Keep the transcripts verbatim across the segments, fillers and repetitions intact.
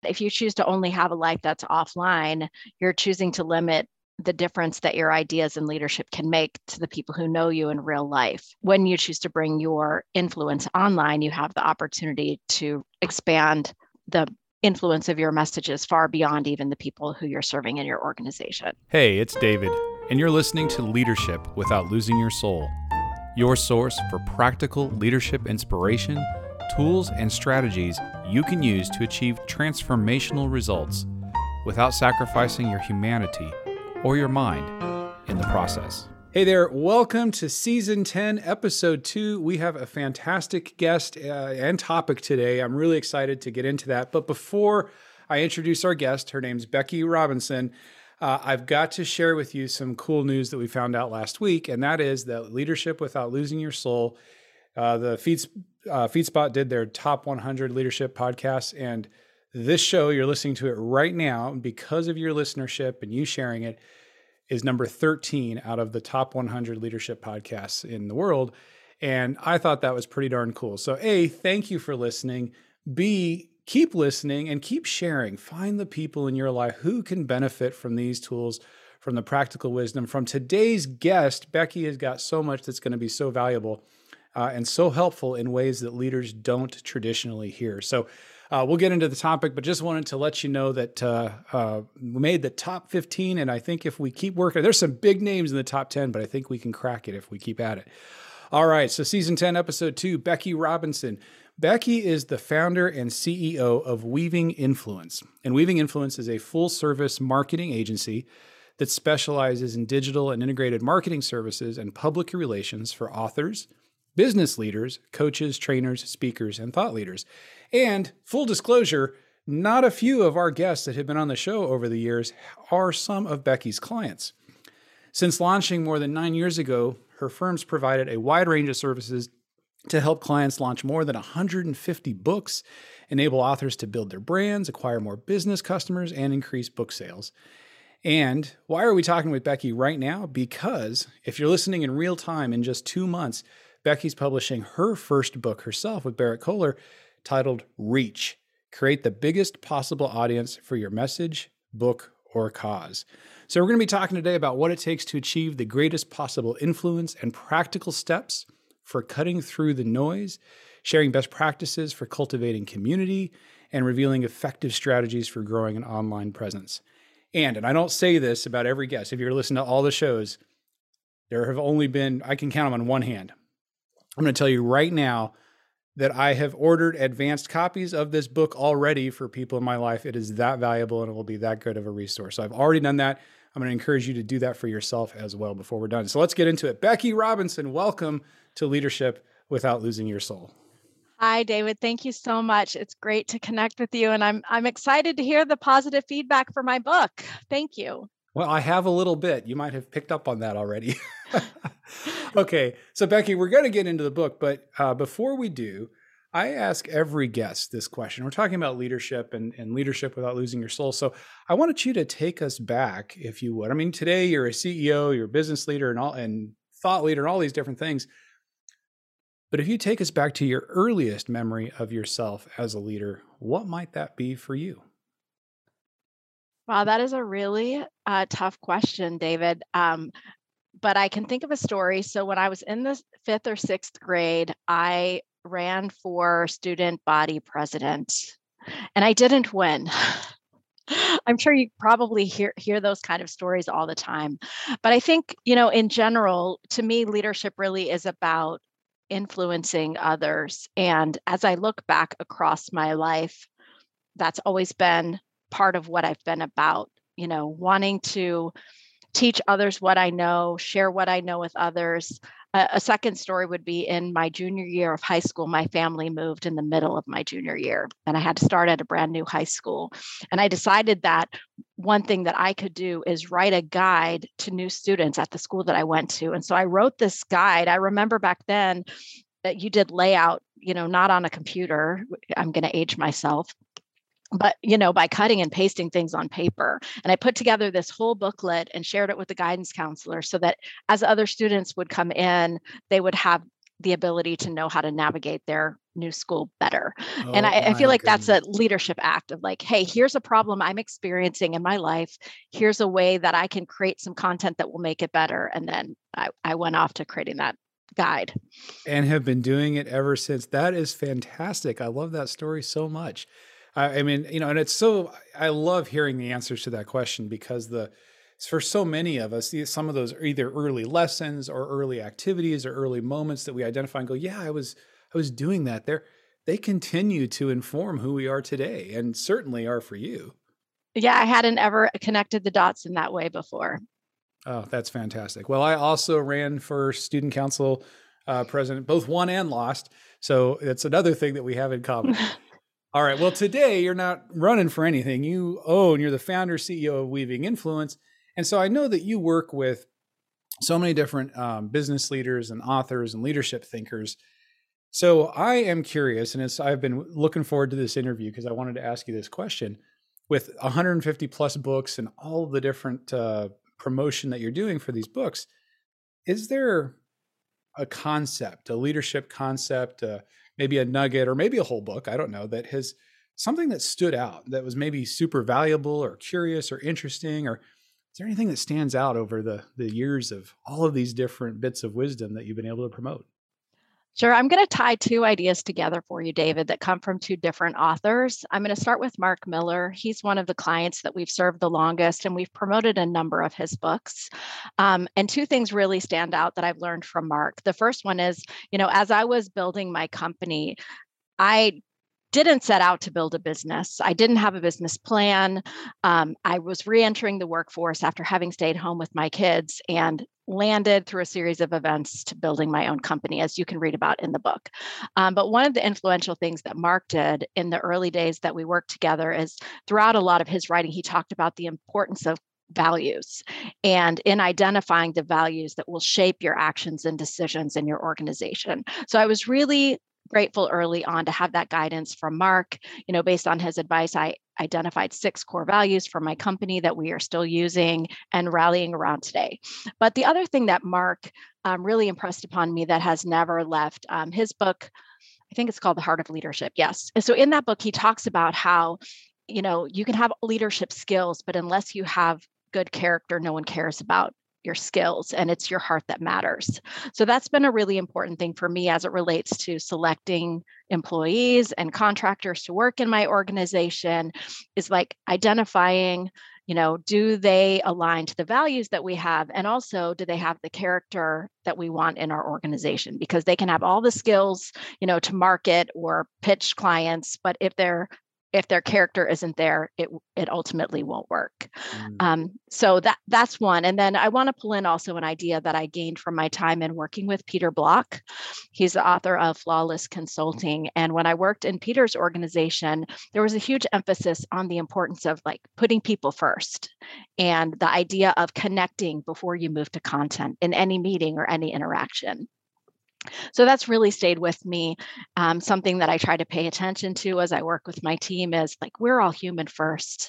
If you choose to only have a life that's offline, you're choosing to limit the difference that your ideas and leadership can make to the people who know you in real life. When you choose to bring your influence online, you have the opportunity to expand the influence of your messages far beyond even the people who you're serving in your organization. Hey, it's David, and you're listening to Leadership Without Losing Your Soul, your source for practical leadership inspiration, tools, and strategies you can use to achieve transformational results without sacrificing your humanity or your mind in the process. Hey there, welcome to Season ten, Episode two. We have a fantastic guest uh, and topic today. I'm really excited to get into that. But before I introduce our guest, her name's Becky Robinson, uh, I've got to share with you some cool news that we found out last week, and that is that Leadership Without Losing Your Soul, uh, the Feeds, uh, FeedSpot did their top one hundred leadership podcasts, and this show, you're listening to it right now, because of your listenership and you sharing it, is number thirteen out of the top one hundred leadership podcasts in the world. And I thought that was pretty darn cool. So A, thank you for listening. B, keep listening and keep sharing. Find the people in your life who can benefit from these tools, from the practical wisdom. From today's guest, Becky has got so much that's going to be so valuable uh, and so helpful in ways that leaders don't traditionally hear. So Uh, we'll get into the topic, but just wanted to let you know that uh, uh, we made the top fifteen, and I think if we keep working, there's some big names in the top ten, but I think we can crack it if we keep at it. All right, so Season ten, Episode two, Becky Robinson. Becky is the founder and C E O of Weaving Influence, and Weaving Influence is a full-service marketing agency that specializes in digital and integrated marketing services and public relations for authors, business leaders, coaches, trainers, speakers, and thought leaders. And full disclosure, not a few of our guests that have been on the show over the years are some of Becky's clients. Since launching more than nine years ago, her firm's provided a wide range of services to help clients launch more than one hundred fifty books, enable authors to build their brands, acquire more business customers, and increase book sales. And why are we talking with Becky right now? Because if you're listening in real time, in just two months, Becky's publishing her first book herself with Barrett Kohler, titled Reach, Create the Biggest Possible Audience for Your Message, Book, or Cause. So we're going to be talking today about what it takes to achieve the greatest possible influence and practical steps for cutting through the noise, sharing best practices for cultivating community, and revealing effective strategies for growing an online presence. And, and I don't say this about every guest. If you're listening to all the shows, there have only been, I can count them on one hand. I'm going to tell you right now that I have ordered advanced copies of this book already for people in my life. It is that valuable and it will be that good of a resource. So I've already done that. I'm going to encourage you to do that for yourself as well before we're done. So let's get into it. Becky Robinson, welcome to Leadership Without Losing Your Soul. Hi, David. Thank you so much. It's great to connect with you. And I'm I'm excited to hear the positive feedback for my book. Thank you. Well, I have a little bit. You might have picked up on that already. Okay, so Becky, we're going to get into the book, but uh, before we do, I ask every guest this question. We're talking about leadership and, and leadership without losing your soul. So I wanted you to take us back, if you would. I mean, today you're a C E O, you're a business leader, and all and thought leader, and all these different things. But if you take us back to your earliest memory of yourself as a leader, what might that be for you? Wow, that is a really uh, tough question, David. Um, but I can think of a story. So when I was in the fifth or sixth grade, I ran for student body president, and I didn't win. I'm sure you probably hear hear those kind of stories all the time. But I think, you know, in general, to me, leadership really is about influencing others. And as I look back across my life, that's always been part of what I've been about, you know, wanting to teach others what I know, share what I know with others. Uh, a second story would be in my junior year of high school, my family moved in the middle of my junior year, and I had to start at a brand new high school. And I decided that one thing that I could do is write a guide to new students at the school that I went to. And so I wrote this guide. I remember back then that you did layout, you know, not on a computer. I'm going to age myself. But, you know, by cutting and pasting things on paper. And I put together this whole booklet and shared it with the guidance counselor so that as other students would come in, they would have the ability to know how to navigate their new school better. Oh, and I, I feel like goodness. that's a leadership act of like, hey, here's a problem I'm experiencing in my life. Here's a way that I can create some content that will make it better. And then I, I went off to creating that guide. And have been doing it ever since. That is fantastic. I love that story so much. I, I mean, you know, and it's so, I love hearing the answers to that question, because the, for so many of us, some of those are either early lessons or early activities or early moments that we identify and go, yeah, I was, I was doing that there. They continue to inform who we are today, and certainly are for you. Yeah, I hadn't ever connected the dots in that way before. Oh, that's fantastic. Well, I also ran for student council uh, president, both won and lost. So it's another thing that we have in common. All right. Well, today you're not running for anything. You own, you're the founder, C E O of Weaving Influence. And so I know that you work with so many different um, business leaders and authors and leadership thinkers. So I am curious, and it's, I've been looking forward to this interview because I wanted to ask you this question. With one hundred fifty plus books and all of the different uh, promotion that you're doing for these books, is there a concept, a leadership concept, uh, maybe a nugget or maybe a whole book, I don't know, that has something that stood out that was maybe super valuable or curious or interesting? Or is there anything that stands out over the, the years of all of these different bits of wisdom that you've been able to promote? Sure. I'm going to tie two ideas together for you, David, that come from two different authors. I'm going to start with Mark Miller. He's one of the clients that we've served the longest, and we've promoted a number of his books. Um, and two things really stand out that I've learned from Mark. The first one is, you know, as I was building my company, I didn't set out to build a business. I didn't have a business plan. Um, I was re-entering the workforce after having stayed home with my kids and landed through a series of events to building my own company, as you can read about in the book. Um, but one of the influential things that Mark did in the early days that we worked together is throughout a lot of his writing, he talked about the importance of values and in identifying the values that will shape your actions and decisions in your organization. So I was really grateful early on to have that guidance from Mark. You know, based on his advice, I identified six core values for my company that we are still using and rallying around today. But the other thing that Mark um, really impressed upon me that has never left, um, his book, I think it's called The Heart of Leadership. Yes. And so in that book, he talks about how, you know, you can have leadership skills, but unless you have good character, no one cares about your skills, and it's your heart that matters. So that's been a really important thing for me as it relates to selecting employees and contractors to work in my organization, is like identifying, you know, do they align to the values that we have? And also, do they have the character that we want in our organization? Because they can have all the skills, you know, to market or pitch clients, but if they're if their character isn't there, it it ultimately won't work. Mm. Um, so that that's one. And then I want to pull in also an idea that I gained from my time in working with Peter Block. He's the author of Flawless Consulting. And when I worked in Peter's organization, there was a huge emphasis on the importance of like putting people first and the idea of connecting before you move to content in any meeting or any interaction. So that's really stayed with me. Um, something that I try to pay attention to as I work with my team is like, we're all human first.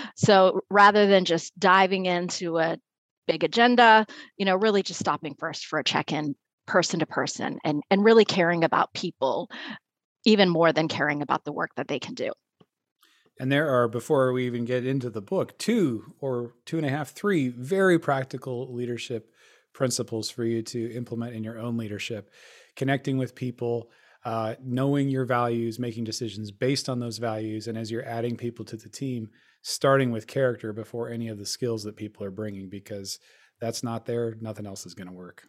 So rather than just diving into a big agenda, you know, really just stopping first for a check-in person to person and, and really caring about people, even more than caring about the work that they can do. And there are, before we even get into the book, two or two and a half, three very practical leadership principles for you to implement in your own leadership: connecting with people, uh, knowing your values, making decisions based on those values. And as you're adding people to the team, starting with character before any of the skills that people are bringing, because that's not there, nothing else is going to work.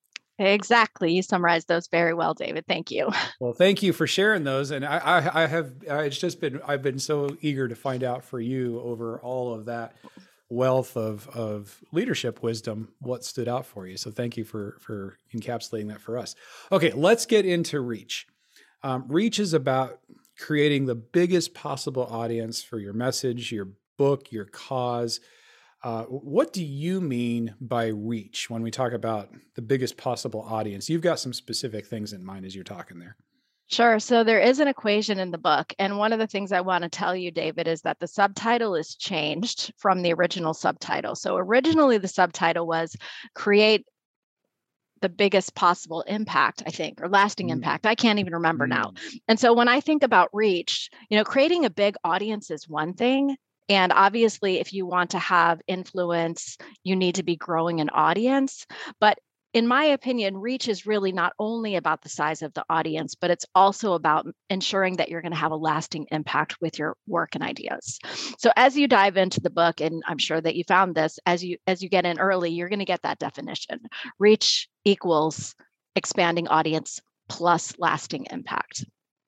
Exactly. You summarized those very well, David. Thank you. Well, thank you for sharing those. And I, I, I have, it's just been, I've been so eager to find out for you over all of that wealth of of leadership wisdom, what stood out for you. So thank you for for encapsulating that for us. Okay, let's get into Reach. Um, Reach is about creating the biggest possible audience for your message, your book, your cause. Uh, what do you mean by reach when we talk about the biggest possible audience? You've got some specific things in mind as you're talking there. Sure. So there is an equation in the book. And one of the things I want to tell you, David, is that the subtitle is changed from the original subtitle. So originally the subtitle was create the biggest possible impact, I think, or lasting Mm. impact. I can't even remember Mm. now. And so when I think about reach, you know, creating a big audience is one thing. And obviously, if you want to have influence, you need to be growing an audience. But in my opinion, reach is really not only about the size of the audience, but it's also about ensuring that you're going to have a lasting impact with your work and ideas. So as you dive into the book, and I'm sure that you found this, as you as you get in early, you're going to get that definition. Reach equals expanding audience plus lasting impact.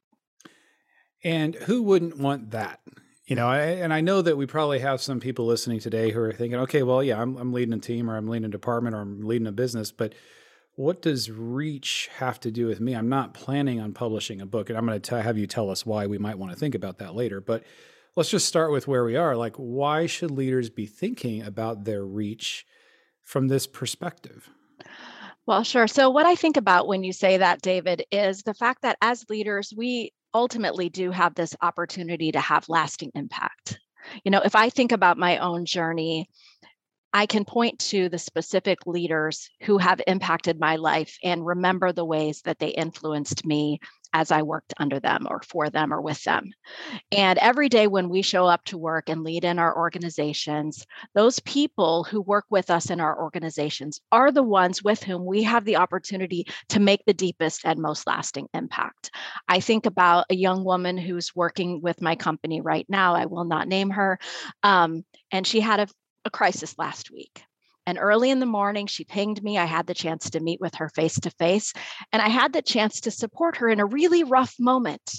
And who wouldn't want that? You know, I, and I know that we probably have some people listening today who are thinking, okay, well, yeah, I'm, I'm leading a team or I'm leading a department or I'm leading a business, but what does reach have to do with me? I'm not planning on publishing a book, and I'm going to have you tell us why we might want to think about that later. But let's just start with where we are. Like, why should leaders be thinking about their reach from this perspective? Well, sure. So what I think about when you say that, David, is the fact that as leaders, we ultimately do have this opportunity to have lasting impact. You know, if I think about my own journey, I can point to the specific leaders who have impacted my life and remember the ways that they influenced me as I worked under them or for them or with them. And every day when we show up to work and lead in our organizations, those people who work with us in our organizations are the ones with whom we have the opportunity to make the deepest and most lasting impact. I think about a young woman who's working with my company right now. I will not name her. Um, and she had a, a crisis last week. And early in the morning, she pinged me. I had the chance to meet with her face to face, and I had the chance to support her in a really rough moment.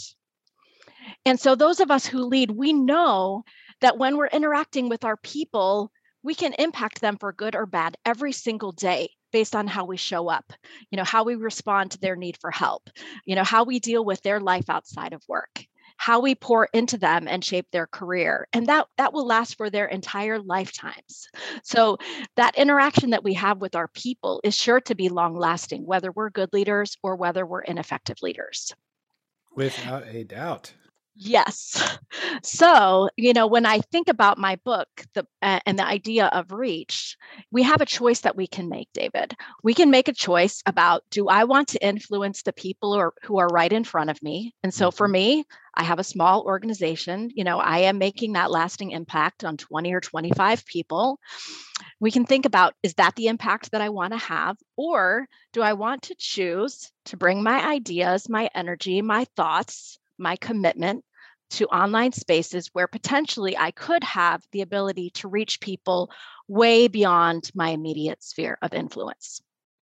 And so those of us who lead, we know that when we're interacting with our people, we can impact them for good or bad every single day based on how we show up, you know, how we respond to their need for help, you know, how we deal with their life outside of work, how we pour into them and shape their career. And that, that will last for their entire lifetimes. So that interaction that we have with our people is sure to be long lasting, whether we're good leaders or whether we're ineffective leaders. Without a doubt. Yes. So, you know, when I think about my book the, uh, and the idea of reach, we have a choice that we can make, David. We can make a choice about, do I want to influence the people or, who are right in front of me? And so for me, I have a small organization. You know, I am making that lasting impact on twenty or twenty-five people. We can think about, is that the impact that I want to have? Or do I want to choose to bring my ideas, my energy, my thoughts, my commitment to online spaces where potentially I could have the ability to reach people way beyond my immediate sphere of influence?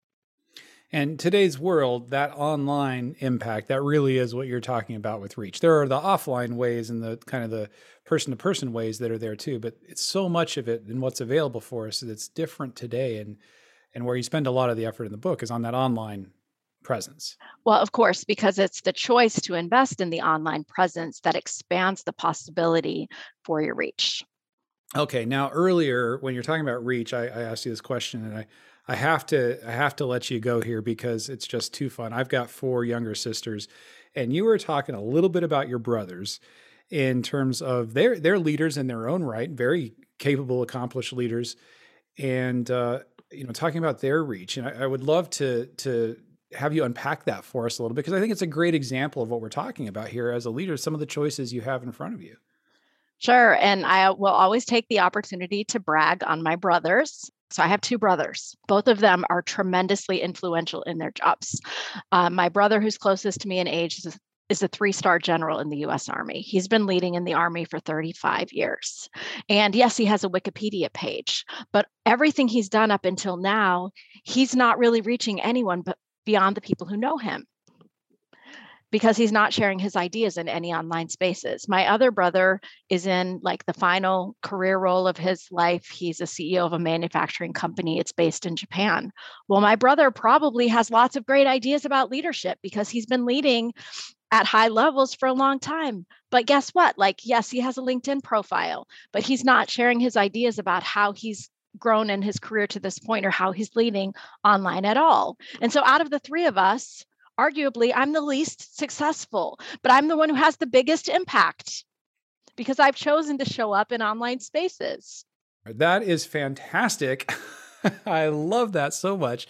And today's world, that online impact, that really is what you're talking about with reach. There are the offline ways and the kind of the person-to-person ways that are there too, but it's so much of it and what's available for us that's different today. And and where you spend a lot of the effort in the book is on that online presence. Well, of course, because it's the choice to invest in the online presence that expands the possibility for your reach. Okay. Now, earlier when you're talking about reach, I, I asked you this question, and I, I have to, I have to let you go here because it's just too fun. I've got four younger sisters, and you were talking a little bit about your brothers in terms of they're they're leaders in their own right, very capable, accomplished leaders, and uh, you know, talking about their reach. And I, I would love to to have you unpack that for us a little bit, because I think it's a great example of what we're talking about here as a leader, some of the choices you have in front of you. Sure. And I will always take the opportunity to brag on my brothers. So I have two brothers. Both of them are tremendously influential in their jobs. Uh, my brother, who's closest to me in age, is, is a three-star general in the U S Army. He's been leading in the Army for thirty-five years. And yes, he has a Wikipedia page, but everything he's done up until now, he's not really reaching anyone but beyond the people who know him, because he's not sharing his ideas in any online spaces. My other brother is in like the final career role of his life. He's a C E O of a manufacturing company. It's based in Japan. Well, my brother probably has lots of great ideas about leadership because he's been leading at high levels for a long time. But guess what? Like, yes, he has a LinkedIn profile, but he's not sharing his ideas about how he's grown in his career to this point or how he's leading online at all. And so out of the three of us, arguably, I'm the least successful, but I'm the one who has the biggest impact because I've chosen to show up in online spaces. That is fantastic. I love that so much.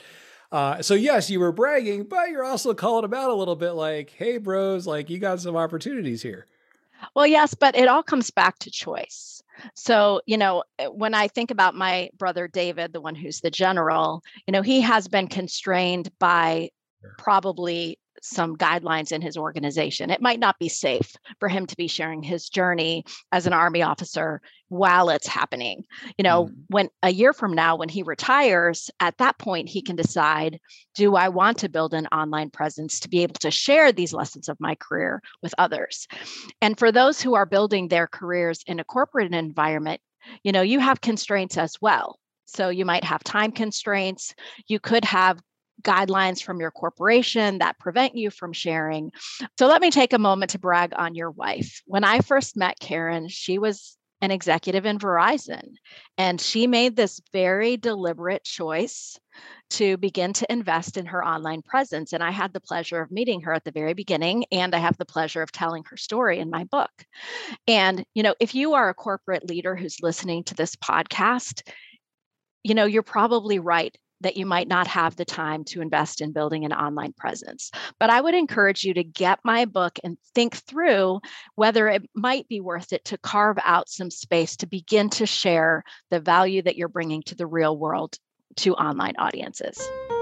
Uh, so yes, you were bragging, but you're also calling them out a little bit like, hey bros, like you got some opportunities here. Well, yes, but it all comes back to choice. So, you know, eh, when I think about my brother David, the one who's the general, you know, he has been constrained by probably some guidelines in his organization. It might not be safe for him to be sharing his journey as an Army officer while it's happening. You know, Mm. when a year from now, when he retires, at that point, he can decide, do I want to build an online presence to be able to share these lessons of my career with others? And for those who are building their careers in a corporate environment, you know, you have constraints as well. So you might have time constraints. You could have guidelines from your corporation that prevent you from sharing. So let me take a moment to brag on your wife. When I first met Karen, she was an executive in Verizon, and she made this very deliberate choice to begin to invest in her online presence. And I had the pleasure of meeting her at the very beginning, and I have the pleasure of telling her story in my book. And, you know, if you are a corporate leader who's listening to this podcast, you know, you're probably right that you might not have the time to invest in building an online presence. But I would encourage you to get my book and think through whether it might be worth it to carve out some space to begin to share the value that you're bringing to the real world to online audiences.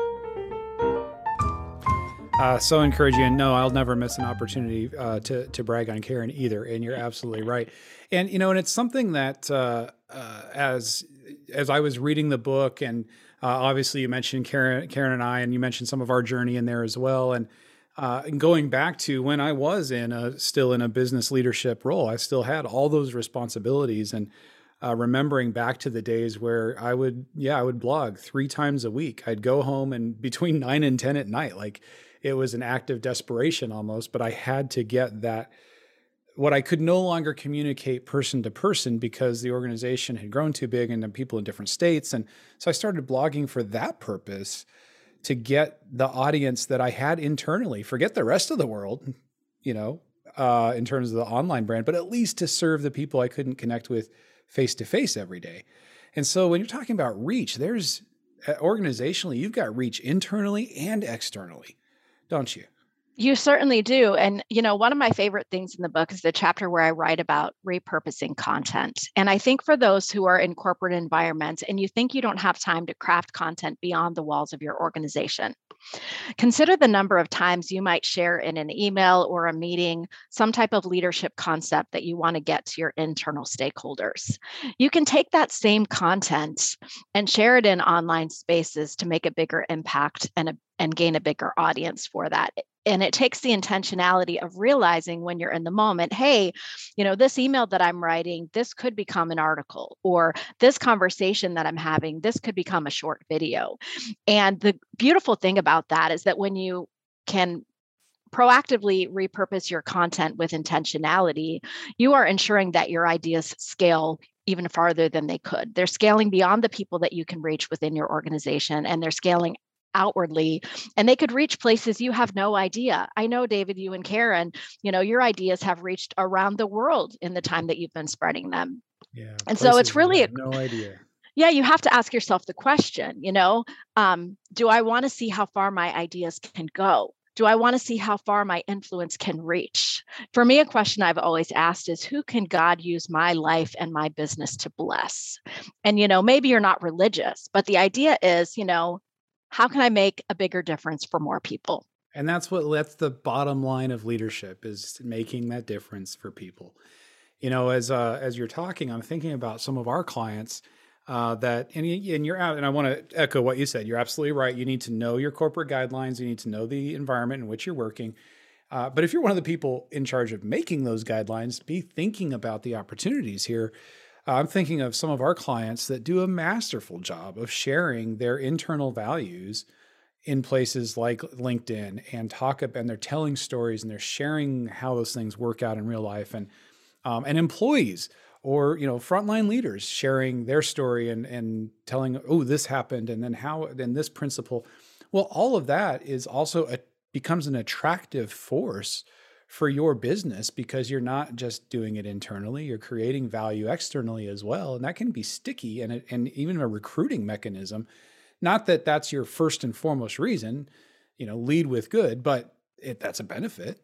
Uh, so encouraging. And no, I'll never miss an opportunity uh, to to brag on Karen either. And you're absolutely right. And you know, and it's something that uh, uh, as as I was reading the book, and uh, obviously you mentioned Karen, Karen and I, and you mentioned some of our journey in there as well. And uh, and going back to when I was in a still in a business leadership role, I still had all those responsibilities. And uh, remembering back to the days where I would, yeah, I would blog three times a week. I'd go home and between nine and ten at night, like. It was an act of desperation almost, but I had to get that, what I could no longer communicate person to person because the organization had grown too big and then people in different states. And so I started blogging for that purpose, to get the audience that I had internally, forget the rest of the world, you know, uh, in terms of the online brand, but at least to serve the people I couldn't connect with face to face every day. And so when you're talking about reach, there's uh, organizationally, you've got reach internally and externally. Don't you? You certainly do. And, you know, one of my favorite things in the book is the chapter where I write about repurposing content. And I think for those who are in corporate environments and you think you don't have time to craft content beyond the walls of your organization, consider the number of times you might share in an email or a meeting some type of leadership concept that you want to get to your internal stakeholders. You can take that same content and share it in online spaces to make a bigger impact and a and gain a bigger audience for that. And it takes the intentionality of realizing when you're in the moment, hey, you know, this email that I'm writing, this could become an article, or this conversation that I'm having, this could become a short video. And the beautiful thing about that is that when you can proactively repurpose your content with intentionality, you are ensuring that your ideas scale even farther than they could. They're scaling beyond the people that you can reach within your organization, and they're scaling outwardly, and they could reach places you have no idea. I know, David, you and Karen, you know, your ideas have reached around the world in the time that you've been spreading them. Yeah. And so it's really a, no idea. Yeah, you have to ask yourself the question, you know, um, do I want to see how far my ideas can go? Do I want to see how far my influence can reach? For me, a question I've always asked is, who can God use my life and my business to bless? And, you know, maybe you're not religious, but the idea is, you know, how can I make a bigger difference for more people? And that's what, that's the bottom line of leadership, is making that difference for people. You know, as, uh, as you're talking, I'm thinking about some of our clients uh, that, and, you, and you're out, and I want to echo what you said. You're absolutely right. You need to know your corporate guidelines. You need to know the environment in which you're working. Uh, but if you're one of the people in charge of making those guidelines, be thinking about the opportunities here. Uh, I'm thinking of some of our clients that do a masterful job of sharing their internal values in places like LinkedIn and talk about, and they're telling stories and they're sharing how those things work out in real life, and um, and employees or, you know, frontline leaders sharing their story and and telling, oh, this happened, and then how, then this principle. Well, all of that is also a, becomes an attractive force for your business, because you're not just doing it internally, you're creating value externally as well. And that can be sticky and, and even a recruiting mechanism, Not that that's your first and foremost reason, you know, lead with good, but it, that's a benefit.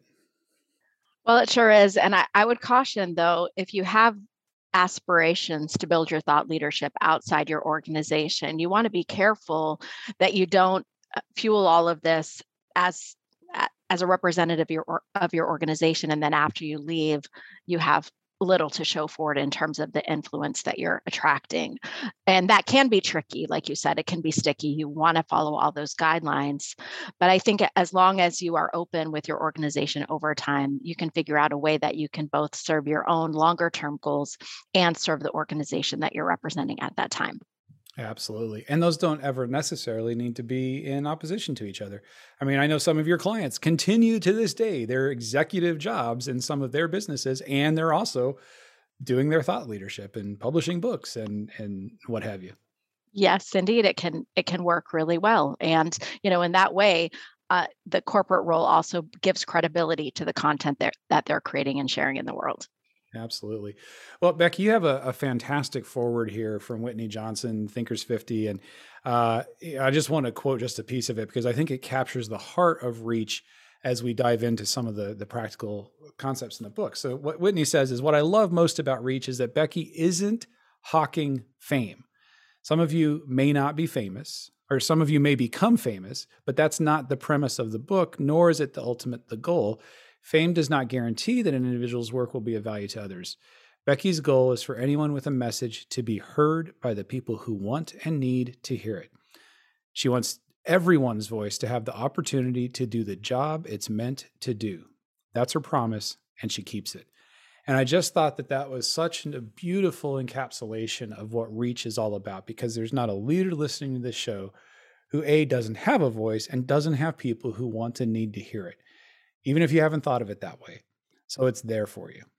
Well, it sure is. And I, I would caution, though, if you have aspirations to build your thought leadership outside your organization, you want to be careful that you don't uh, fuel all of this as as a representative of your of your organization, and then after you leave, you have little to show for it in terms of the influence that you're attracting. And that can be tricky. Like you said, it can be sticky. You want to follow all those guidelines. But I think as long as you are open with your organization over time, you can figure out a way that you can both serve your own longer term goals and serve the organization that you're representing at that time. Absolutely. And those don't ever necessarily need to be in opposition to each other. I mean, I know some of your clients continue to this day their executive jobs in some of their businesses, and they're also doing their thought leadership and publishing books and and what have you. Yes, indeed, it can it can work really well. And, you know, in that way, uh, the corporate role also gives credibility to the content that, that they're creating and sharing in the world. Absolutely. Well, Becky, you have a, a fantastic forward here from Whitney Johnson, Thinkers fifty. And uh, I just want to quote just a piece of it because I think it captures the heart of Reach as we dive into some of the, the practical concepts in the book. So what Whitney says is, what I love most about Reach is that Becky isn't hawking fame. Some of you may not be famous, or some of you may become famous, but that's not the premise of the book, nor is it the ultimate, the goal. Fame does not guarantee that an individual's work will be of value to others. Becky's goal is for anyone with a message to be heard by the people who want and need to hear it. She wants everyone's voice to have the opportunity to do the job it's meant to do. That's her promise, and she keeps it. And I just thought that that was such a beautiful encapsulation of what Reach is all about, because there's not a leader listening to this show who, A, doesn't have a voice and doesn't have people who want and need to hear it, even if you haven't thought of it that way. So it's there for you.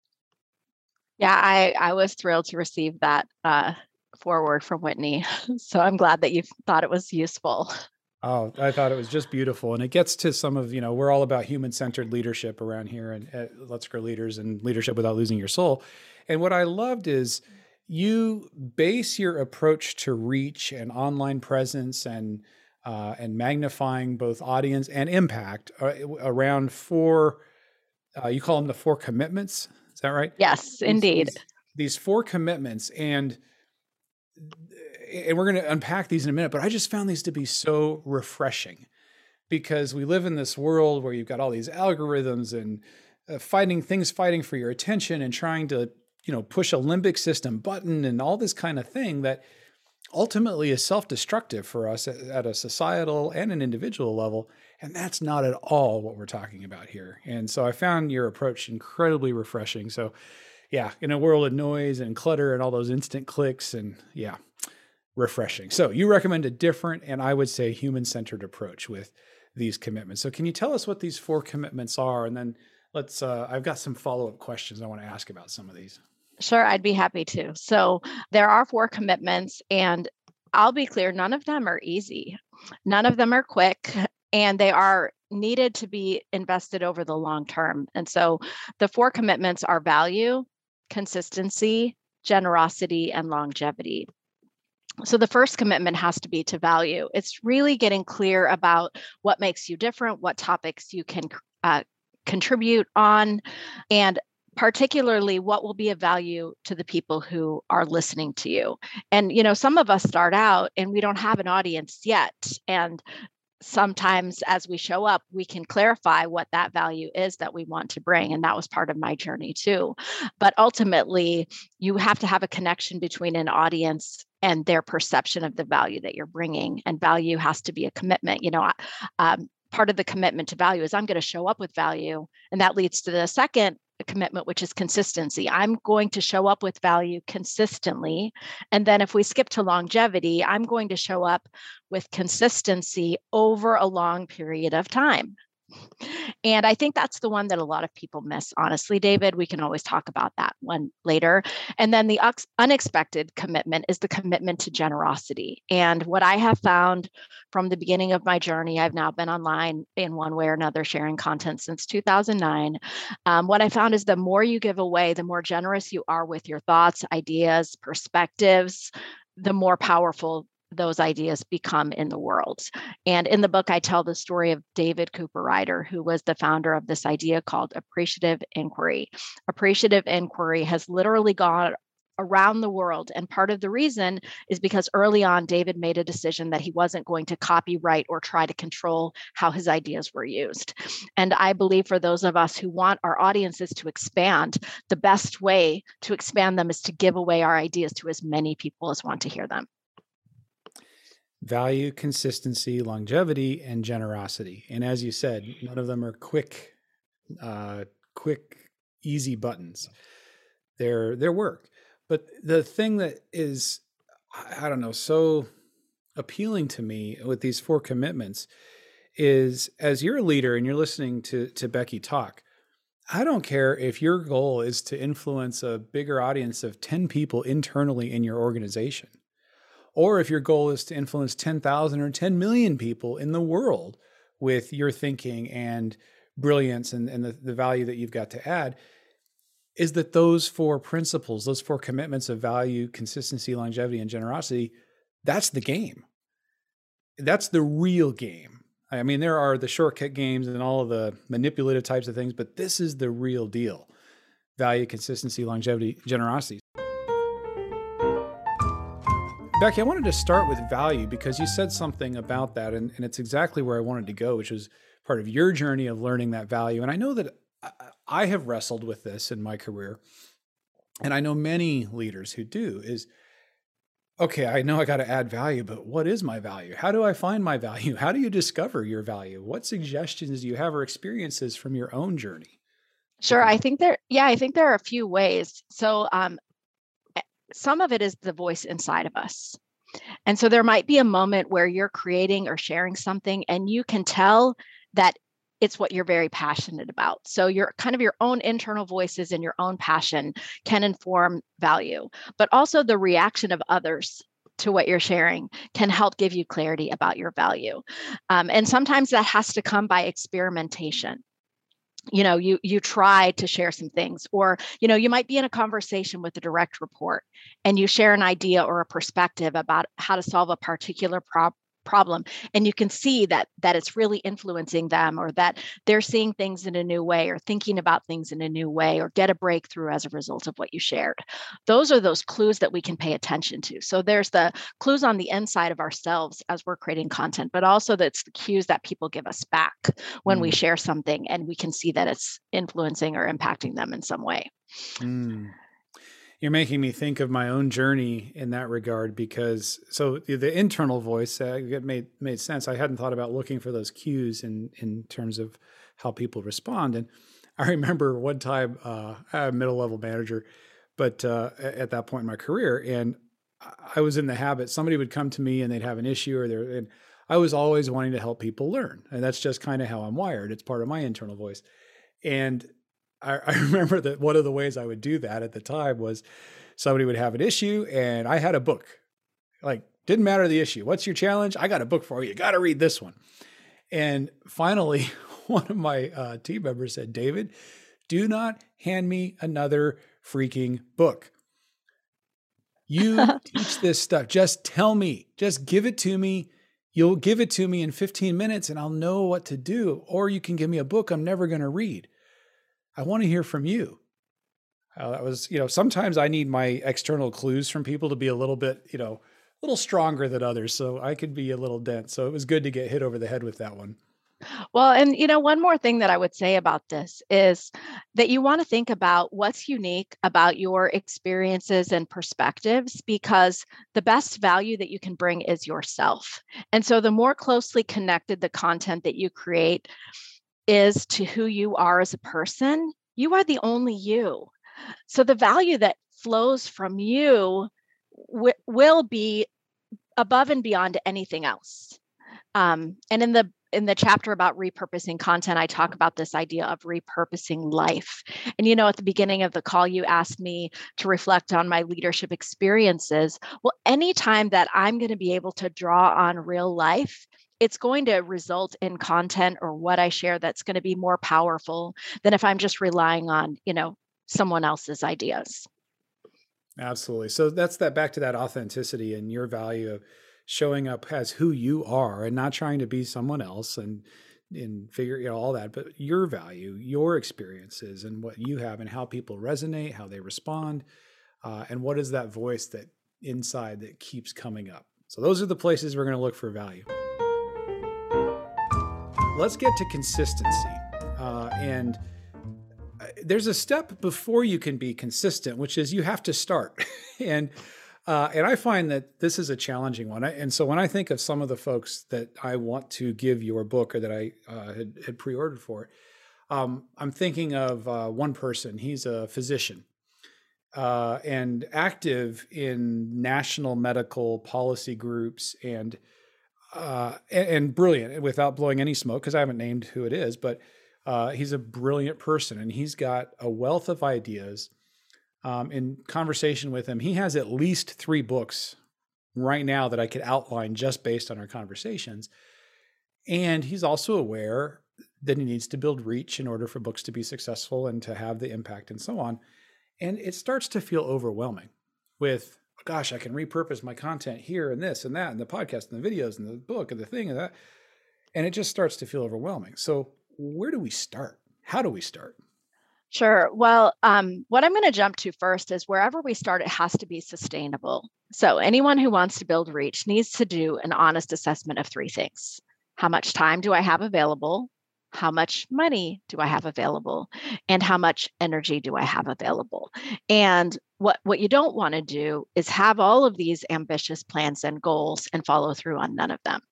Yeah, I, I was thrilled to receive that uh, forward from Whitney. So I'm glad that you thought it was useful. Oh, I thought it was just beautiful. And it gets to some of, you know, we're all about human-centered leadership around here and at Let's Grow Leaders, and leadership without losing your soul. And what I loved is you base your approach to reach and online presence and uh, and magnifying both audience and impact uh, around four, uh, you call them the four commitments. Is that right? Yes, these, indeed. These, these four commitments. And and we're going to unpack these in a minute, but I just found these to be so refreshing, because we live in this world where you've got all these algorithms and uh, fighting things, fighting for your attention and trying to, you know, push a limbic system button and all this kind of thing that ultimately is self-destructive for us at, at a societal and an individual level. And that's not at all what we're talking about here. And so I found your approach incredibly refreshing. So yeah, in a world of noise and clutter and all those instant clicks, and yeah, refreshing. So you recommend a different, and I would say human-centered approach with these commitments. So can you tell us what these four commitments are? And then let's, uh, I've got some follow-up questions I want to ask about some of these. Sure, I'd be happy to. So there are four commitments, and I'll be clear, none of them are easy. None of them are quick, and they are needed to be invested over the long term. And so the four commitments are value, consistency, generosity, and longevity. So the first commitment has to be to value. It's really getting clear about what makes you different, what topics you can uh, contribute on, and particularly what will be of value to the people who are listening to you. And, you know, some of us start out and we don't have an audience yet. And sometimes as we show up, we can clarify what that value is that we want to bring. And that was part of my journey too. But ultimately, you have to have a connection between an audience and their perception of the value that you're bringing. And value has to be a commitment. You know, um, part of the commitment to value is I'm going to show up with value. And that leads to the second commitment, which is consistency. I'm going to show up with value consistently. And then if we skip to longevity, I'm going to show up with consistency over a long period of time. And I think that's the one that a lot of people miss, honestly, David. We can always talk about that one later. And then the unexpected commitment is the commitment to generosity. And what I have found from the beginning of my journey, I've now been online in one way or another, sharing content since two thousand nine. Um, what I found is the more you give away, the more generous you are with your thoughts, ideas, perspectives, the more powerful those ideas become in the world. And in the book, I tell the story of David Cooper Ryder, who was the founder of this idea called appreciative inquiry. Appreciative inquiry has literally gone around the world. And part of the reason is because early on, David made a decision that he wasn't going to copyright or try to control how his ideas were used. And I believe for those of us who want our audiences to expand, the best way to expand them is to give away our ideas to as many people as want to hear them. Value, consistency, longevity, and generosity. And as you said, none of them are quick, uh, quick, easy buttons. They're, they're work. But the thing that is, I don't know, so appealing to me with these four commitments is, as you're a leader and you're listening to, to Becky talk, I don't care if your goal is to influence a bigger audience of ten people internally in your organization, or if your goal is to influence ten thousand or ten million people in the world with your thinking and brilliance and, and the, the value that you've got to add, is that those four principles, those four commitments of value, consistency, longevity, and generosity, that's the game. That's the real game. I mean, there are the shortcut games and all of the manipulative types of things, but this is the real deal. Value, consistency, longevity, generosity. Becky, I wanted to start with value because you said something about that, and, and it's exactly where I wanted to go, which was part of your journey of learning that value. And I know that I have wrestled with this in my career, and I know many leaders who do, is, okay, I know I got to add value, but what is my value? How do I find my value? How do you discover your value? What suggestions do you have or experiences from your own journey? Sure. I think there, yeah, I think there are a few ways. So um, some of it is the voice inside of us. And so there might be a moment where you're creating or sharing something and you can tell that it's what you're very passionate about. So your kind of your own internal voices and your own passion can inform value, but also the reaction of others to what you're sharing can help give you clarity about your value. Um, and sometimes that has to come by experimentation. You know, you you try to share some things, or, you know, you might be in a conversation with a direct report and you share an idea or a perspective about how to solve a particular problem. problem and you can see that that it's really influencing them, or that they're seeing things in a new way or thinking about things in a new way, or get a breakthrough as a result of what you shared. Those are those clues that we can pay attention to. So there's the clues on the inside of ourselves as we're creating content, but also that's the cues that people give us back when mm. we share something and we can see that it's influencing or impacting them in some way. Mm. You're making me think of my own journey in that regard, because so the internal voice, uh, it made made sense. I hadn't thought about looking for those cues in in terms of how people respond. And I remember one time, uh, I'm a middle level manager, but uh, at that point in my career, and I was in the habit, somebody would come to me and they'd have an issue, or they're, and I was always wanting to help people learn, and that's just kind of how I'm wired. It's part of my internal voice, and I, I remember that one of the ways I would do that at the time was somebody would have an issue and I had a book. Like, didn't matter the issue. What's your challenge? I got a book for you. You got to read this one. And finally, one of my uh, team members said, David, do not hand me another freaking book. You teach this stuff. Just tell me. Just give it to me. You'll give it to me in fifteen minutes and I'll know what to do. Or you can give me a book I'm never going to read. I want to hear from you. Uh, that was, you know, sometimes I need my external clues from people to be a little bit, you know, a little stronger than others. So I could be a little dense. So it was good to get hit over the head with that one. Well, and, you know, one more thing that I would say about this is that you want to think about what's unique about your experiences and perspectives, because the best value that you can bring is yourself. And so the more closely connected the content that you create is to who you are as a person, you are the only you. So the value that flows from you w- will be above and beyond anything else. Um, and in the in the chapter about repurposing content, I talk about this idea of repurposing life. And, you know, at the beginning of the call, you asked me to reflect on my leadership experiences. Well, anytime that I'm going to be able to draw on real life, it's going to result in content or what I share that's going to be more powerful than if I'm just relying on, you know, someone else's ideas. Absolutely. So that's that back to that authenticity and your value of showing up as who you are and not trying to be someone else and and figure, you know, all that, but your value, your experiences and what you have and how people resonate, how they respond, uh, and what is that voice that inside that keeps coming up. So those are the places we're going to look for value. Let's get to consistency. Uh, and there's a step before you can be consistent, which is you have to start. and uh, and I find that this is a challenging one. I, and so when I think of some of the folks that I want to give your book or that I uh, had, had pre-ordered for, um, I'm thinking of uh, one person. He's a physician uh, and active in national medical policy groups and uh, and, and brilliant, without blowing any smoke, because I haven't named who it is, but uh, he's a brilliant person and he's got a wealth of ideas. Um, in conversation with him, he has at least three books right now that I could outline just based on our conversations. And he's also aware that he needs to build reach in order for books to be successful and to have the impact and so on. And it starts to feel overwhelming with, gosh, I can repurpose my content here and this and that and the podcast and the videos and the book and the thing and that. And it just starts to feel overwhelming. So where do we start? How do we start? Sure. Well, um, what I'm going to jump to first is wherever we start, it has to be sustainable. So anyone who wants to build reach needs to do an honest assessment of three things. How much time do I have available? How much money do I have available? And how much energy do I have available? And what, what you don't want to do is have all of these ambitious plans and goals and follow through on none of them.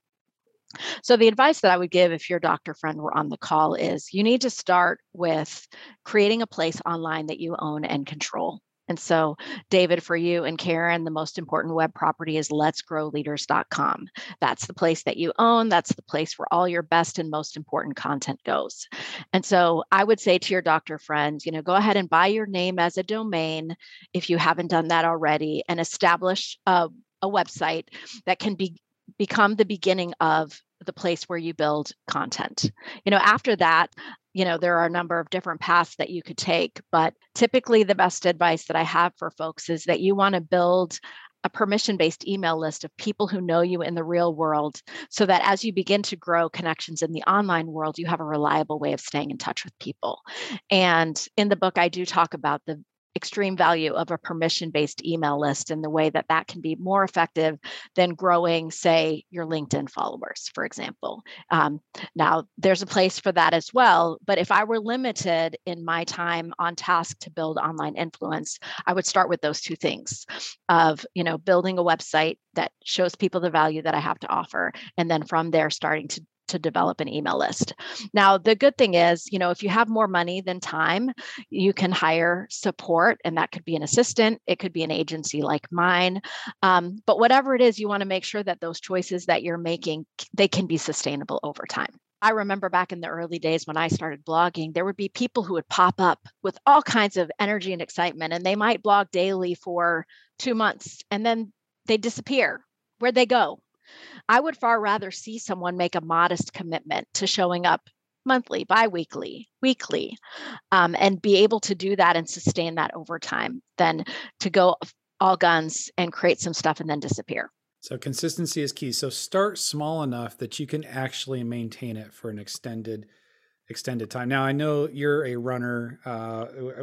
So the advice that I would give if your doctor friend were on the call is you need to start with creating a place online that you own and control. And so, David, for you and Karen, the most important web property is lets grow leaders dot com. That's the place that you own. That's the place where all your best and most important content goes. And so I would say to your doctor friend, you know, go ahead and buy your name as a domain if you haven't done that already, and establish a, a website that can be become the beginning of the place where you build content. You know, after that, you know, there are a number of different paths that you could take, but typically the best advice that I have for folks is that you want to build a permission-based email list of people who know you in the real world, so that as you begin to grow connections in the online world, you have a reliable way of staying in touch with people. And in the book, I do talk about the extreme value of a permission-based email list and the way that that can be more effective than growing, say, your LinkedIn followers, for example. Um, now, there's a place for that as well. But if I were limited in my time on task to build online influence, I would start with those two things of, you know, building a website that shows people the value that I have to offer. And then from there, starting to to develop an email list. Now, the good thing is, you know, if you have more money than time, you can hire support, and that could be an assistant. It could be an agency like mine. Um, but whatever it is, you want to make sure that those choices that you're making, they can be sustainable over time. I remember back in the early days when I started blogging, there would be people who would pop up with all kinds of energy and excitement, and they might blog daily for two months and then they disappear. Where'd they go? I would far rather see someone make a modest commitment to showing up monthly, biweekly, weekly, um, and be able to do that and sustain that over time than to go all guns and create some stuff and then disappear. So consistency is key. So start small enough that you can actually maintain it for an extended extended time. Now, I know you're a runner, uh,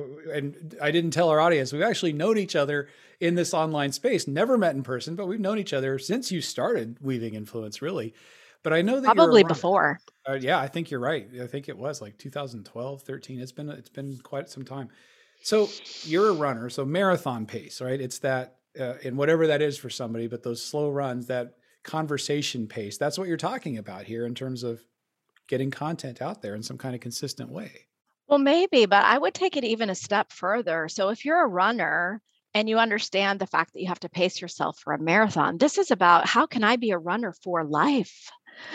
and I didn't tell our audience, we've actually known each other in this online space, never met in person, but we've known each other since you started Weaving Influence, really. But I know that probably you're before. Uh, yeah, I think you're right. I think it was like two thousand twelve, thirteen. It's been, it's been quite some time. So you're a runner, so marathon pace, right? It's that, uh, and whatever that is for somebody, but those slow runs, that conversation pace, that's what you're talking about here in terms of getting content out there in some kind of consistent way. Well, maybe, but I would take it even a step further. So if you're a runner and you understand the fact that you have to pace yourself for a marathon, this is about how can I be a runner for life?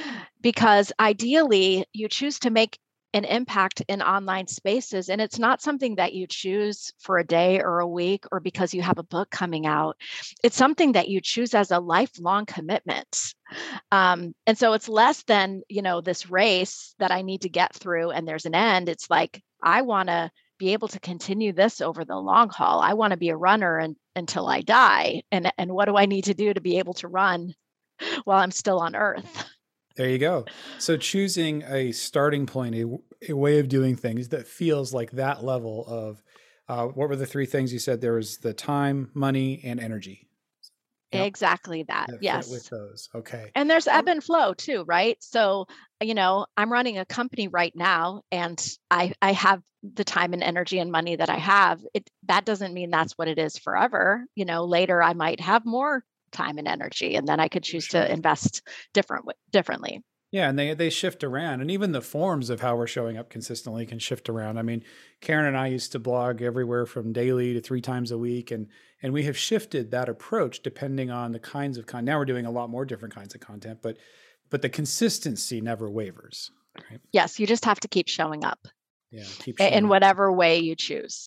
Because ideally, you choose to make an impact in online spaces. And it's not something that you choose for a day or a week or because you have a book coming out. It's something that you choose as a lifelong commitment. Um, and so it's less than, you know, this race that I need to get through and there's an end. It's like, I want to be able to continue this over the long haul. I want to be a runner and, until I die. And, and what do I need to do to be able to run while I'm still on Earth. There you go. So choosing a starting point, a, a way of doing things that feels like that level of, uh, what were the three things you said? There was the time, money, and energy. Yep. Exactly that. That fit Yes. with those. Okay. And there's ebb and flow too, right? So, you know, I'm running a company right now, and I I have the time and energy and money that I have. It that doesn't mean that's what it is forever. You know, later I might have more time and energy, and then I could choose Sure. to invest different differently. Yeah, and they they shift around, and even the forms of how we're showing up consistently can shift around. I mean, Karen and I used to blog everywhere from daily to three times a week, and and we have shifted that approach depending on the kinds of content. Now we're doing a lot more different kinds of content, but but the consistency never wavers. Right? Yes, you just have to keep showing up. Yeah, keep in showing up. whatever way you choose.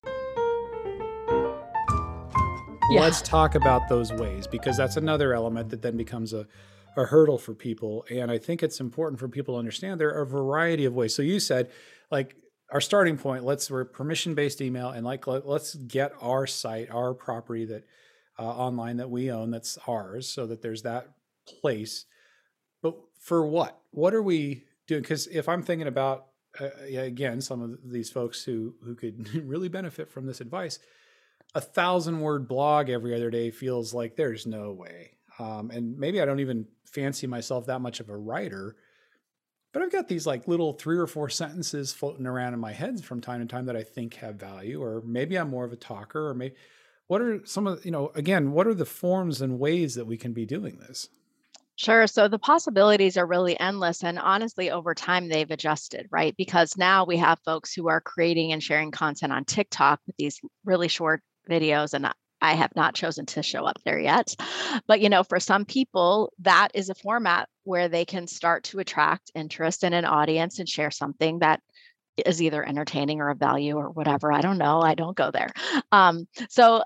Yeah. Let's talk about those ways, because that's another element that then becomes a a hurdle for people. And I think it's important for people to understand there are a variety of ways. So you said, like, our starting point, let's, we're permission-based email, and like, let, let's get our site, our property that uh, online that we own, that's ours, so that there's that place. But for what? What are we doing? Because if I'm thinking about, uh, yeah, again, some of these folks who, who could really benefit from this advice, a thousand word blog every other day feels like there's no way. Um, and maybe I don't even fancy myself that much of a writer, but I've got these like little three or four sentences floating around in my head from time to time that I think have value, or maybe I'm more of a talker, or maybe what are some of, you know, again, what are the forms and ways that we can be doing this? Sure. So the possibilities are really endless. And honestly, over time, they've adjusted, right? Because now we have folks who are creating and sharing content on TikTok with these really short videos, and I have not chosen to show up there yet. But, you know, for some people, that is a format where they can start to attract interest in an audience and share something that is either entertaining or of value or whatever. I don't know. I don't go there. Um, so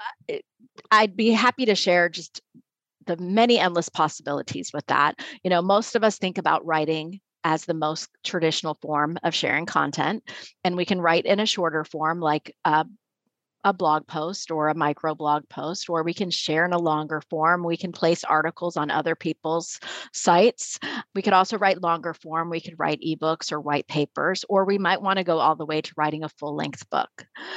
I'd be happy to share just the many endless possibilities with that. You know, most of us think about writing as the most traditional form of sharing content, and we can write in a shorter form like a a blog post or a micro blog post, or we can share in a longer form. We can place articles on other people's sites. We could also write longer form. We could write ebooks or white papers, or we might want to go all the way to writing a full length book.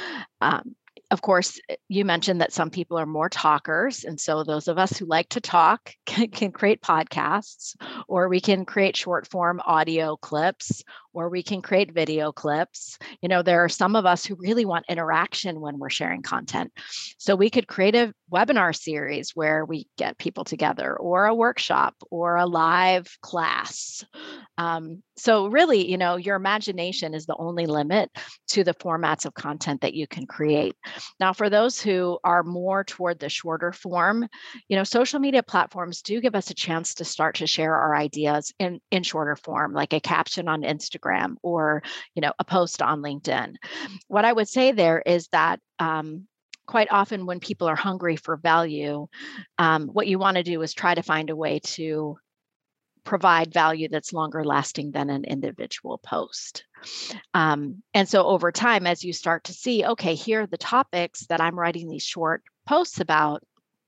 Um, Of course, you mentioned that some people are more talkers. And so those of us who like to talk can, can create podcasts, or we can create short form audio clips, or we can create video clips. You know, there are some of us who really want interaction when we're sharing content. So we could create a webinar series where we get people together, or a workshop, or a live class. Um, so really, you know, your imagination is the only limit to the formats of content that you can create. Now, for those who are more toward the shorter form, you know, social media platforms do give us a chance to start to share our ideas in, in shorter form, like a caption on Instagram, or, you know, a post on LinkedIn. What I would say there is that um, quite often when people are hungry for value, um, what you want to do is try to find a way to provide value that's longer lasting than an individual post. Um, and so over time, as you start to see, okay, here are the topics that I'm writing these short posts about,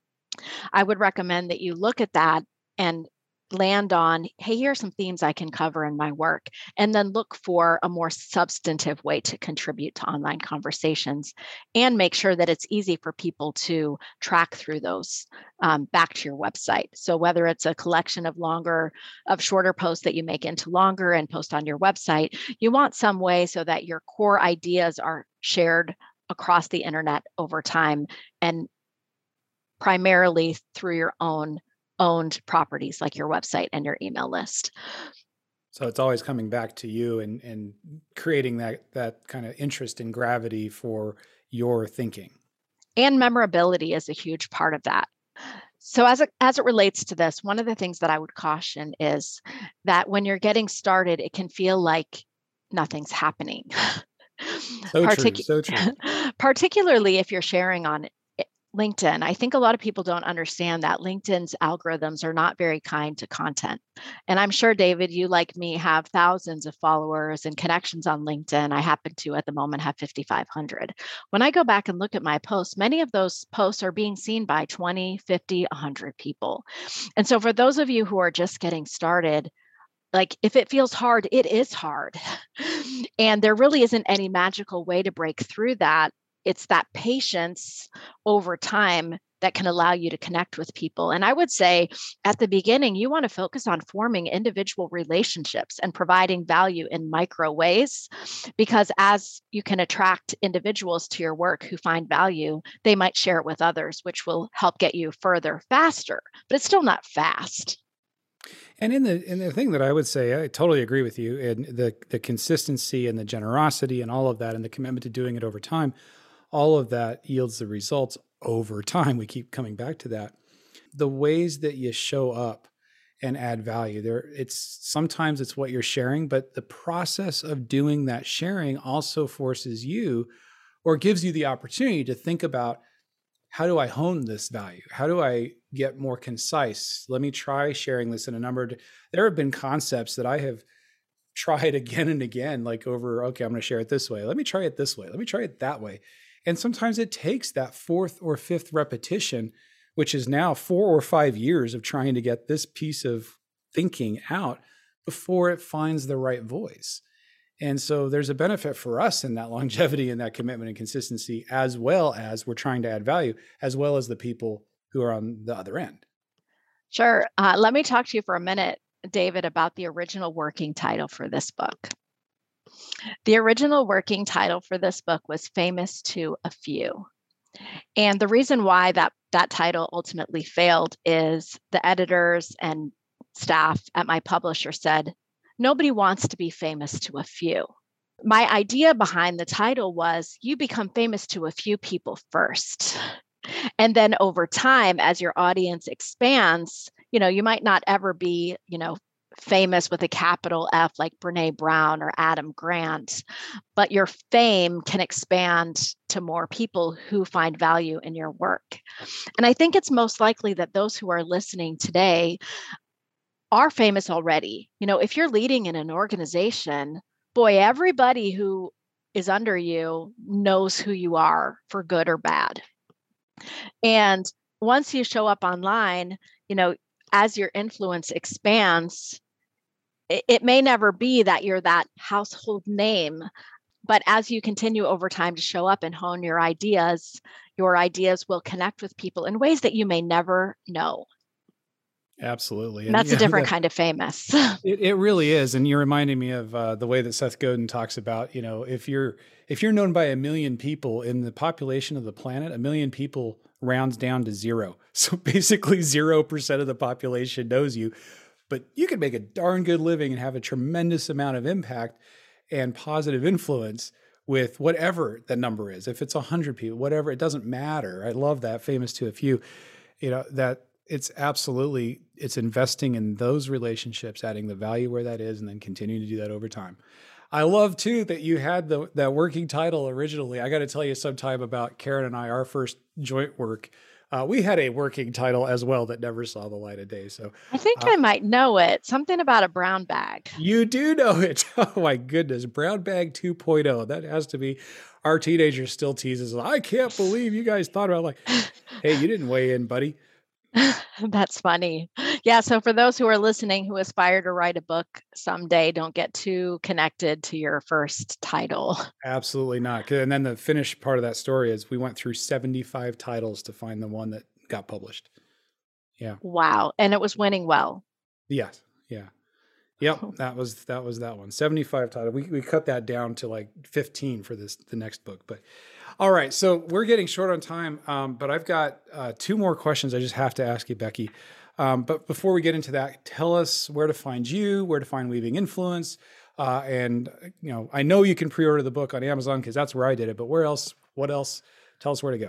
I would recommend that you look at that and land on, hey, here are some themes I can cover in my work, and then look for a more substantive way to contribute to online conversations, and make sure that it's easy for people to track through those um, back to your website. So whether it's a collection of longer, of shorter posts that you make into longer and post on your website, you want some way so that your core ideas are shared across the internet over time, and primarily through your own owned properties like your website and your email list. So it's always coming back to you and, and creating that, that kind of interest and gravity for your thinking. And memorability is a huge part of that. So as it, as it relates to this, one of the things that I would caution is that when you're getting started, it can feel like nothing's happening. So Partic- true, so true. Particularly if you're sharing on LinkedIn. I think a lot of people don't understand that LinkedIn's algorithms are not very kind to content. And I'm sure, David, you like me have thousands of followers and connections on LinkedIn. I happen to, at the moment, have fifty-five hundred. When I go back and look at my posts, many of those posts are being seen by twenty, fifty, one hundred people. And so for those of you who are just getting started, like if it feels hard, it is hard. And there really isn't any magical way to break through that. It's that patience over time that can allow you to connect with people. And I would say at the beginning, you want to focus on forming individual relationships and providing value in micro ways, because as you can attract individuals to your work who find value, they might share it with others, which will help get you further faster, but it's still not fast. And in the in the thing that I would say, I totally agree with you, and the the consistency and the generosity and all of that, and the commitment to doing it over time, all of that yields the results over time. We keep coming back to that. The ways that you show up and add value there, it's sometimes it's what you're sharing, but the process of doing that sharing also forces you or gives you the opportunity to think about, how do I hone this value? How do I get more concise? Let me try sharing this in a number of, there have been concepts that I have tried again and again, like over, okay, I'm going to share it this way. Let me try it this way. Let me try it that way. And sometimes it takes that fourth or fifth repetition, which is now four or five years of trying to get this piece of thinking out before it finds the right voice. And so there's a benefit for us in that longevity and that commitment and consistency, as well as we're trying to add value, as well as the people who are on the other end. Sure. Uh, let me talk to you for a minute, David, about the original working title for this book. The original working title for this book was Famous to a Few. And the reason why that, that title ultimately failed is the editors and staff at my publisher said, nobody wants to be famous to a few. My idea behind the title was you become famous to a few people first. And then over time, as your audience expands, you know, you might not ever be, you know, famous with a capital F like Brene Brown or Adam Grant, but your fame can expand to more people who find value in your work. And I think it's most likely that those who are listening today are famous already. You know, if you're leading in an organization, boy, everybody who is under you knows who you are for good or bad. And once you show up online, you know, as your influence expands, it, it may never be that you're that household name, but as you continue over time to show up and hone your ideas, your ideas will connect with people in ways that you may never know. Absolutely. And that's and, a different know, kind of famous. It, it really is. And you're reminding me of uh, the way that Seth Godin talks about, you know, if you're if you're known by a million people in the population of the planet, a million people rounds down to zero. So basically zero percent of the population knows you, but you can make a darn good living and have a tremendous amount of impact and positive influence with whatever the number is. If it's a hundred people, whatever, it doesn't matter. I love that, famous to a few, you know, that it's absolutely, it's investing in those relationships, adding the value where that is, and then continuing to do that over time. I love too that you had the that working title originally. I got to tell you sometime about Karen and I, our first joint work. Uh, we had a working title as well that never saw the light of day. So I think uh, I might know it. Something about a brown bag. You do know it. Oh my goodness. Brown bag two point oh. That has to be, our teenager still teases. I can't believe you guys thought about, like, hey, you didn't weigh in, buddy. That's funny. Yeah. So for those who are listening who aspire to write a book someday, don't get too connected to your first title. Absolutely not. And then the finished part of that story is we went through seventy-five titles to find the one that got published. Yeah. Wow. And it was winning well. Yes. Yeah. Yep. That was, that was that one. seventy-five titles. We we cut that down to like fifteen for this, the next book, but all right. So we're getting short on time, um, but I've got uh, two more questions I just have to ask you, Becky. Um, but before we get into that, tell us where to find you, where to find Weaving Influence. Uh, and, you know, I know you can pre-order the book on Amazon because that's where I did it, but where else, what else? Tell us where to go.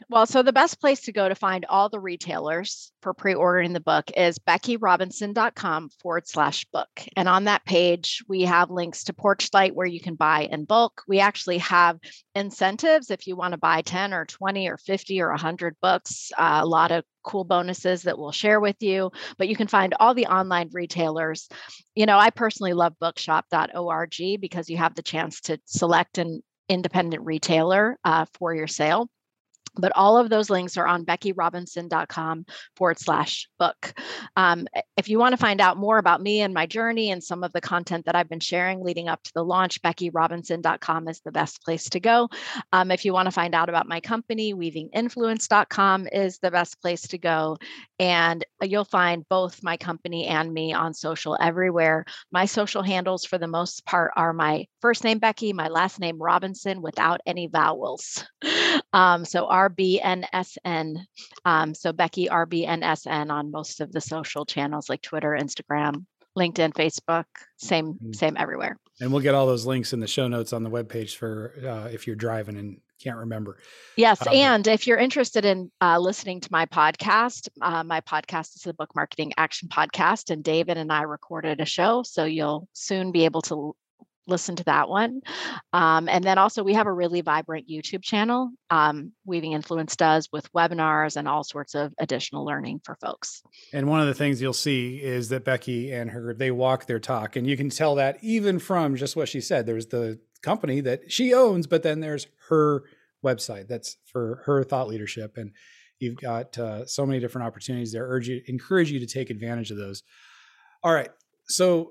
Well, so the best place to go to find all the retailers for pre-ordering the book is beckyrobinson.com forward slash book. And on that page, we have links to Porchlight where you can buy in bulk. We actually have incentives if you want to buy ten or twenty or fifty or one hundred books, uh, a lot of cool bonuses that we'll share with you, but you can find all the online retailers. You know, I personally love bookshop dot org because you have the chance to select an independent retailer uh, for your sale. But all of those links are on beckyrobinson.com forward slash book. Um, if you want to find out more about me and my journey and some of the content that I've been sharing leading up to the launch, becky robinson dot com is the best place to go. Um, if you want to find out about my company, weaving influence dot com is the best place to go. And you'll find both my company and me on social everywhere. My social handles, for the most part, are my first name, Becky, my last name, Robinson, without any vowels. Um, so R B N S N. Um, so Becky R B N S N on most of the social channels like Twitter, Instagram, LinkedIn, Facebook, same, mm. same everywhere. And we'll get all those links in the show notes on the webpage for uh, if you're driving and can't remember. Yes. Um, and if you're interested in uh, listening to my podcast, uh, my podcast is the Book Marketing Action Podcast, and David and I recorded a show. So you'll soon be able to listen to that one. Um, and then also we have a really vibrant YouTube channel, um, Weaving Influence does, with webinars and all sorts of additional learning for folks. And one of the things you'll see is that Becky and her, they walk their talk. And you can tell that even from just what she said. There's the company that she owns, but then there's her website that's for her thought leadership. And you've got uh, so many different opportunities there. Urge you, encourage you to take advantage of those. All right. So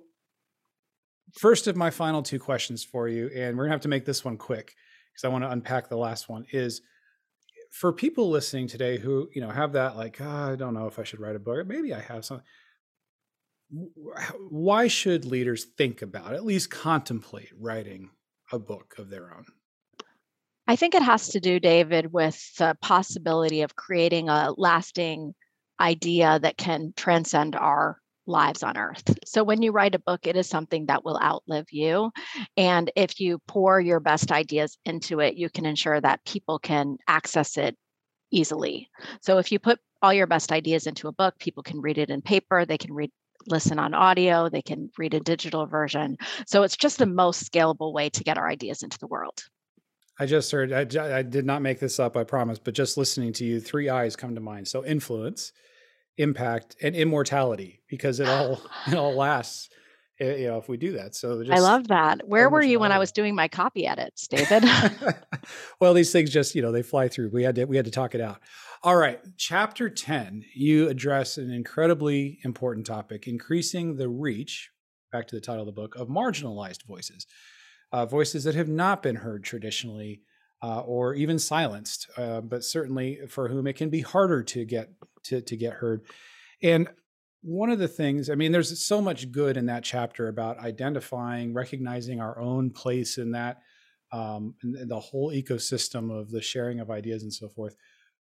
first of my final two questions for you, and we're gonna have to make this one quick because I want to unpack the last one, is for people listening today who, you know, have that like, oh, I don't know if I should write a book, maybe I have some. Why should leaders think about, at least contemplate writing a book of their own? I think it has to do, David, with the possibility of creating a lasting idea that can transcend our lives on earth. So when you write a book, it is something that will outlive you. And if you pour your best ideas into it, you can ensure that people can access it easily. So if you put all your best ideas into a book, people can read it in paper, they can read listen on audio, they can read a digital version. So it's just the most scalable way to get our ideas into the world. I just heard, I, I did not make this up, I promise, but just listening to you, three I's come to mind. So influence, impact, and immortality, because it all it all lasts, you know, if we do that. So just, I love that. Where were you when I was doing my copy edits, David? Well, these things just, you know, they fly through. We had to we had to talk it out. All right, chapter ten, you address an incredibly important topic: increasing the reach, back to the title of the book, of marginalized voices, uh, voices that have not been heard traditionally, uh, or even silenced, uh, but certainly for whom it can be harder to get to, to get heard. And one of the things, I mean, there's so much good in that chapter about identifying, recognizing our own place in that, um, and the whole ecosystem of the sharing of ideas and so forth.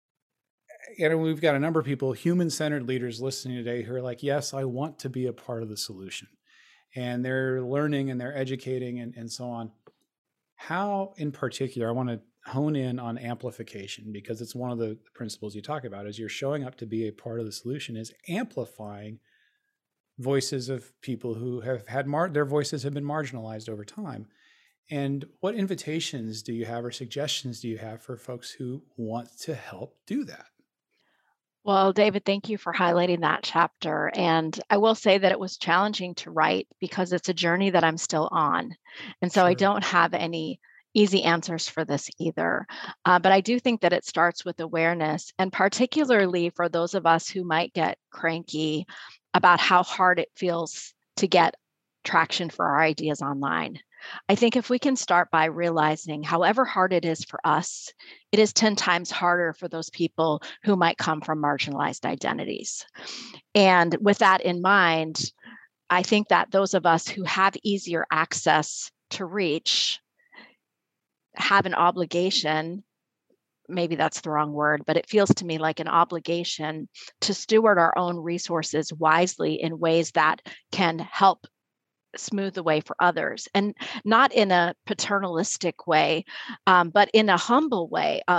And we've got a number of people, human-centered leaders listening today who are like, yes, I want to be a part of the solution. And they're learning and they're educating and, and so on. How, in particular, I want to hone in on amplification, because it's one of the principles you talk about is you're showing up to be a part of the solution, is amplifying voices of people who have had mar- their voices have been marginalized over time. And what invitations do you have or suggestions do you have for folks who want to help do that? Well, David, thank you for highlighting that chapter. And I will say that it was challenging to write because it's a journey that I'm still on. And so sure. I don't have any easy answers for this either. Uh, but I do think that it starts with awareness, and particularly for those of us who might get cranky about how hard it feels to get traction for our ideas online. I think if we can start by realizing however hard it is for us, it is ten times harder for those people who might come from marginalized identities. And with that in mind, I think that those of us who have easier access to reach have an obligation, maybe that's the wrong word, but it feels to me like an obligation to steward our own resources wisely in ways that can help smooth the way for others, and not in a paternalistic way, um, but in a humble way of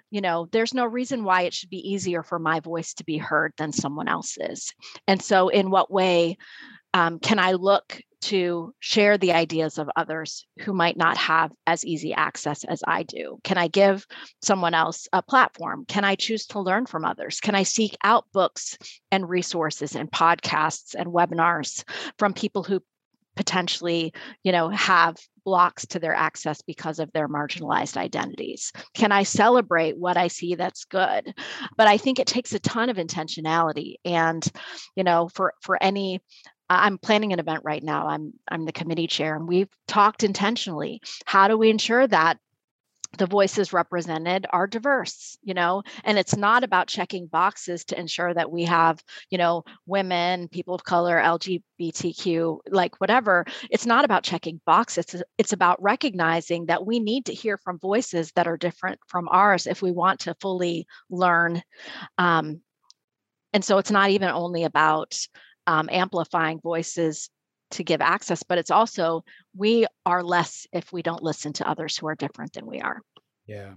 you know, there's no reason why it should be easier for my voice to be heard than someone else's. And so in what way um, can I look to share the ideas of others who might not have as easy access as I do? Can I give someone else a platform? Can I choose to learn from others? Can I seek out books and resources and podcasts and webinars from people who potentially, you know, have blocks to their access because of their marginalized identities? Can I celebrate what I see that's good? But I think it takes a ton of intentionality. And, you know, for, for any, I'm planning an event right now. I'm, I'm the committee chair, and we've talked intentionally. How do we ensure that the voices represented are diverse, you know, and it's not about checking boxes to ensure that we have, you know, women, people of color, L G B T Q, like whatever. It's not about checking boxes. It's, it's about recognizing that we need to hear from voices that are different from ours if we want to fully learn. Um, and so it's not even only about um, amplifying voices to give access, but it's also, we are less if we don't listen to others who are different than we are. Yeah.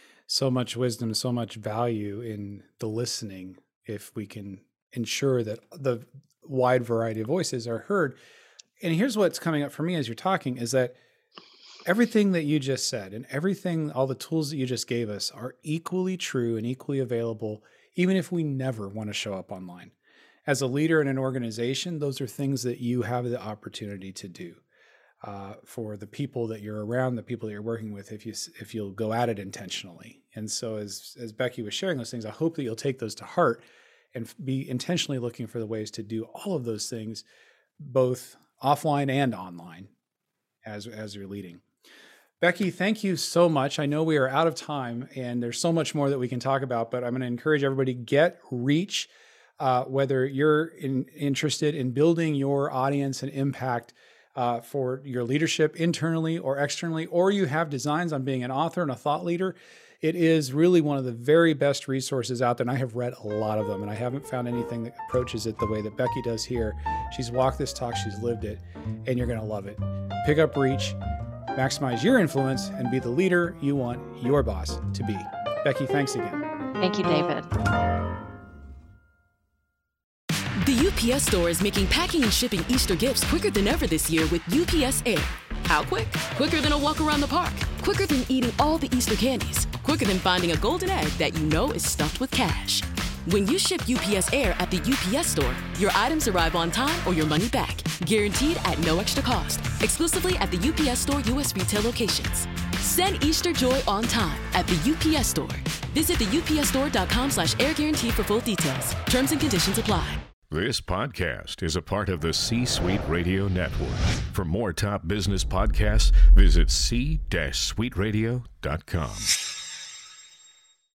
So much wisdom, so much value in the listening if we can ensure that the wide variety of voices are heard. And here's what's coming up for me as you're talking is that everything that you just said and everything, all the tools that you just gave us are equally true and equally available, even if we never want to show up online. As a leader in an organization, those are things that you have the opportunity to do uh, for the people that you're around, the people that you're working with, if you if you'll go at it intentionally. And so, as as Becky was sharing those things, I hope that you'll take those to heart and be intentionally looking for the ways to do all of those things, both offline and online, as as you're leading. Becky, thank you so much. I know we are out of time, and there's so much more that we can talk about, but I'm going to encourage everybody to get reach. Uh, whether you're in, interested in building your audience and impact uh, for your leadership internally or externally, or you have designs on being an author and a thought leader, it is really one of the very best resources out there. And I have read a lot of them, and I haven't found anything that approaches it the way that Becky does here. She's walked this talk, she's lived it, and you're going to love it. Pick up reach, maximize your influence, and be the leader you want your boss to be. Becky, thanks again. Thank you, David. The U P S Store is making packing and shipping Easter gifts quicker than ever this year with U P S Air. How quick? Quicker than a walk around the park. Quicker than eating all the Easter candies. Quicker than finding a golden egg that you know is stuffed with cash. When you ship U P S Air at the U P S Store, your items arrive on time or your money back. Guaranteed at no extra cost. Exclusively at the U P S Store U S retail locations. Send Easter joy on time at the U P S Store. Visit the U P S store dot com slash air guarantee for full details. Terms and conditions apply. This podcast is a part of the C-Suite Radio Network. For more top business podcasts, visit c suite radio dot com.